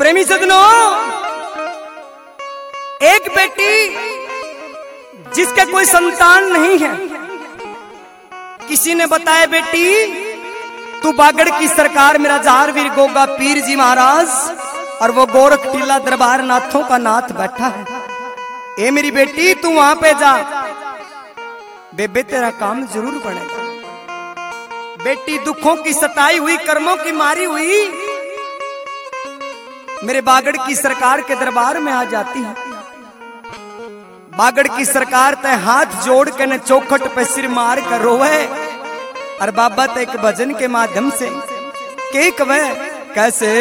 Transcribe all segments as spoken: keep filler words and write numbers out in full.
प्रेमी सजनों, एक बेटी जिसका कोई संतान नहीं है, किसी ने बताया बेटी तू बागड़ की सरकार मेरा जार वीर गोगा पीर जी महाराज और वो गोरख टीला दरबार नाथों का नाथ बैठा है। ए मेरी बेटी तू वहां पे जा, बेबे तेरा काम जरूर बनेगा। बेटी दुखों की सताई हुई, कर्मों की मारी हुई मेरे बागड़ की सरकार के दरबार में आ जाती है। बागड़ की सरकार ते हाथ जोड़ के न चौखट पे सिर मार कर रोवे और बाबा ते एक भजन के माध्यम से के कवे कैसे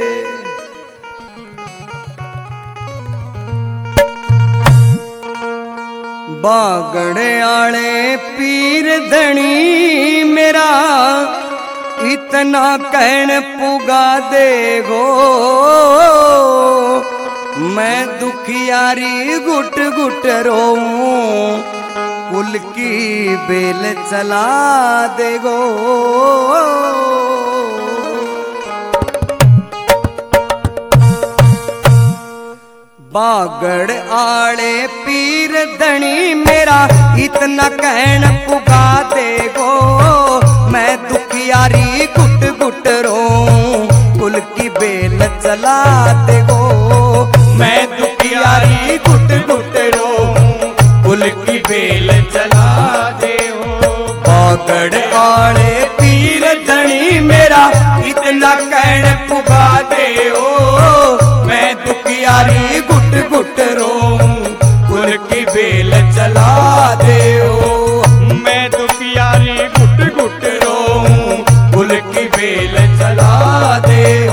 बागड़े आले पीर धनी मेरा इतना कहन पुगा देगो, मैं दुखियारी गुट गुट रोऊं कुल की बेल चला देगो। बागड़ आले पीर धनी मेरा इतना कहन पुगा देगो, मैं दुखियारी गुट गुट रोऊं कुल की बेल चला देगो। मैं दुखियारी गुट गुट रोऊं कुल की बेल चला देगो। बागड़ आले पीर धनी मेरा इतना कहन पुगा देओ, मैं दुखियारी गुट गुट रोऊं कुल की बेल चला देओ। मैं दुखियारी गुट गुट रोऊं कुल की बेल चला देओ।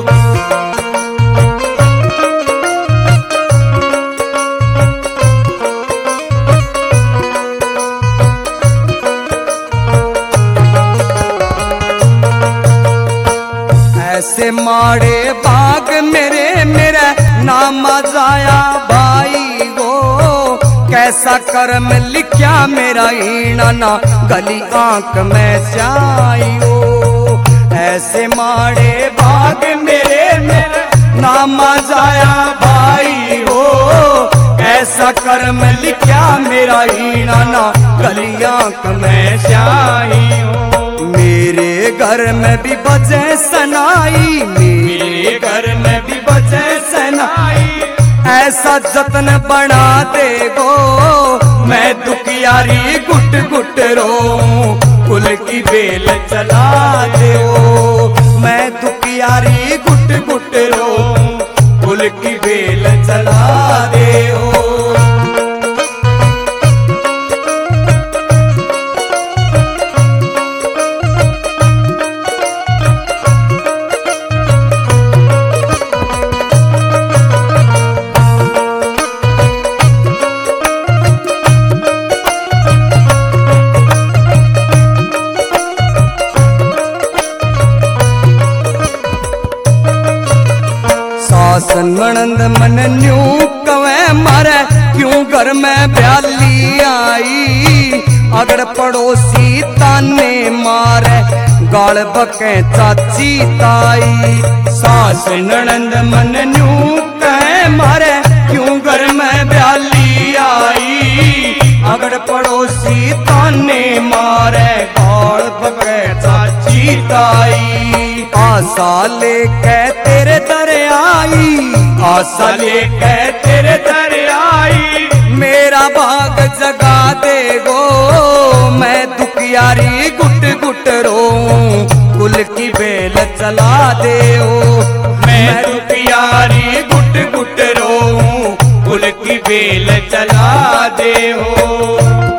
ऐसे माड़े बाग मेरे मेरे नाम जाया भाई गो, कैसा कर्म लिखा मेरा हीना ना गली आंख में जाइयो। ऐसे माड़े बाग मेरे मेरे नाम जाया भाई हो, ऐसा कर्म लिखा मेरा हीना ना गली आंख में जाइयो। मेरे घर में भी बजे सनाई, मेरे घर में भी बजे सनाई, ऐसा जतन बना देगो, मैं दुखियारी गुट गुट रोऊं कुल की बेल चला देओ। मैं दुखियारी गुट गुट रोऊं कुल की बेल चला देओ। ननंद मन न्यू कवे मारे क्यों घर में ब्याली आई, अगर पड़ोसी ताने मारे गाल बके चाची ताई। सास ननंद मन न्यू कहे मारे क्यों घर में ब्याली आई, अगर पड़ोसी ताने मारे गाल बके चाची ताई। आशा लेके तेरे दर आई, आशा लेके तेरे दर आई, मेरा भाग जगा देगो, मैं दुखियारी गुट गुट रोऊं कुल की बेल चला देओ। मैं दुखियारी गुट गुट रोऊं कुल की बेल चला देओ।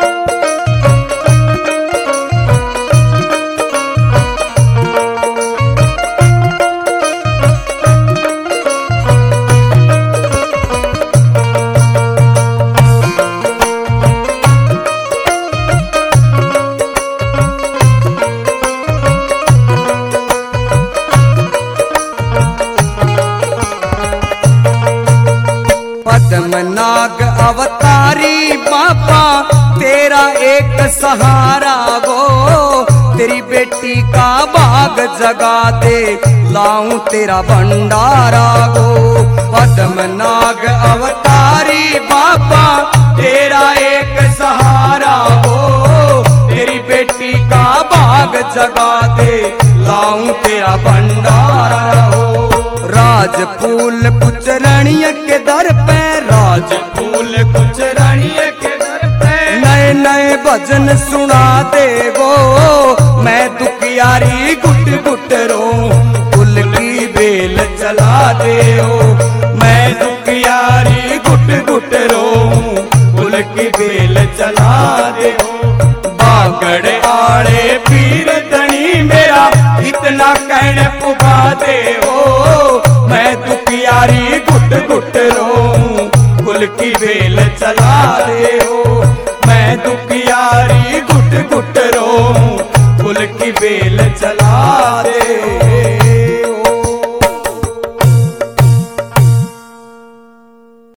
पद्मनाग अवतारी बाबा तेरा एक सहारा गो, तेरी बेटी बेटी का बाग जगा दे, लाऊं तेरा भंडारा गो। पद्मनाग अवतारी बाबा तेरा एक सहारा हो, तेरी बेटी का बाग जगा दे, लाऊं तेरा भंडारा हो। राज फूल कुछ रणिय के दर पे, राज फूल कुछ रानिय के दर पे, नए नए भजन सुना दे गो। मैं दुखियारी गुट गुट रो, फूल की बेल चला दे हो। मैं दुखियारी गुट गुट रो, फूल की बेल चला दे हो। बागड़ आड़े पीर धनी मेरा, इतना कहने पुगा दे हो। मैं दुखियारी गुट गुट रो, फूल की बेल चला दे हो। मैं दुखियारी गुट गुट रो, फूल की बेल चला दे हो।